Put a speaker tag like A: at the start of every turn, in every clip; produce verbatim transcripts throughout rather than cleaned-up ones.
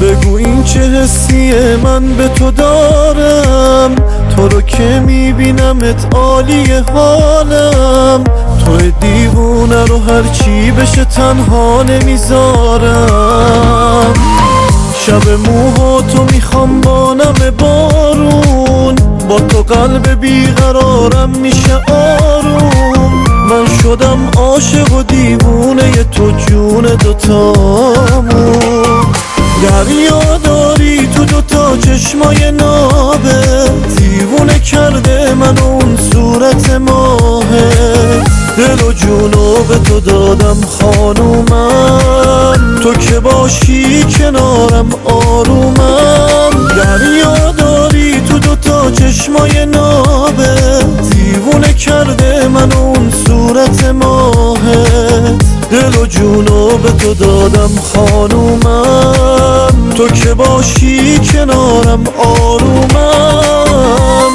A: بگو این چه حسیه من به تو دارم، تو رو که میبینمت عالی حالم، تو دیوونه رو هرچی بشه تنها نمیذارم. شب موهاتو میخوام با نم بارون، با تو قلب بیقرارم میشه آروم. من شدم عاشق و دیوونه تو جون دوتامون. دریا داری تو دوتا چشمای نابه، دیوونه کرده من اون صورت ماهت. دل و جونو به تو دادم خانومم، تو که باشی کنارم آرومم. دریا داری تو دوتا چشمای نابه، دیوونه کرده من اون صورت ماهت. دل و جونو به تو دادم خانومم، تو که باشی کنارم آرومم.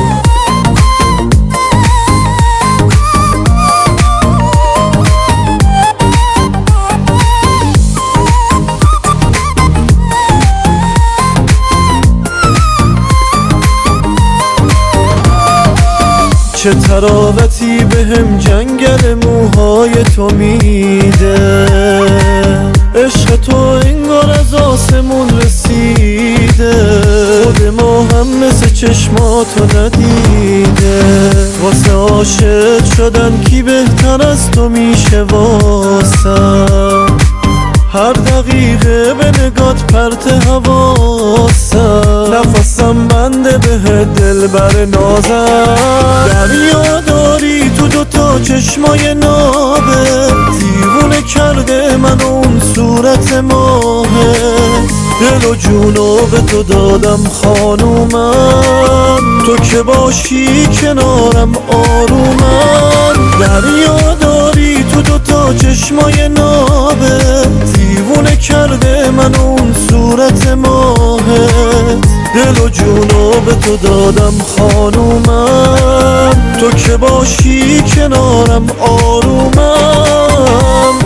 A: چه تراوتی بهم جنگل موهای تو میده، عشق تو انگار از آسمون رسیده. خود ما هم مثل چشماتو ندیده، واسه عاشق شدن کی بهتر از تو میشه واسم. هر دقیقه به نگات پرت حواسم، نفسم بنده به دل بر نازم. دریا داری تو دوتا چشمای نابه، دیوونه کرده من اون صورت ماهت. دل و جونو به تو دادم خانومم، تو که باشی کنارم آرومم. دریا داری تو دوتا چشمای نابه، دیوونه کرده من اون صورت ماهت. دل و جونو به تو دادم خانومم، تو که باشی کنارم آرومم.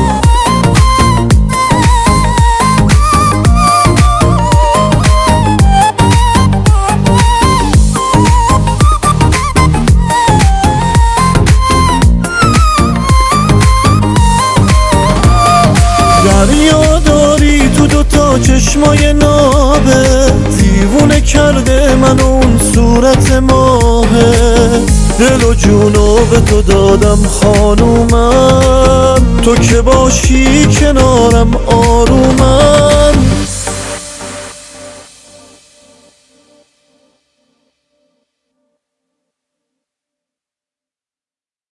A: دریا داری تو دوتا چشمای نابه، دیوونه کرده من اون صورت ماهت. دل و جونو به تو دادم خانومم، تو که باشی کنارم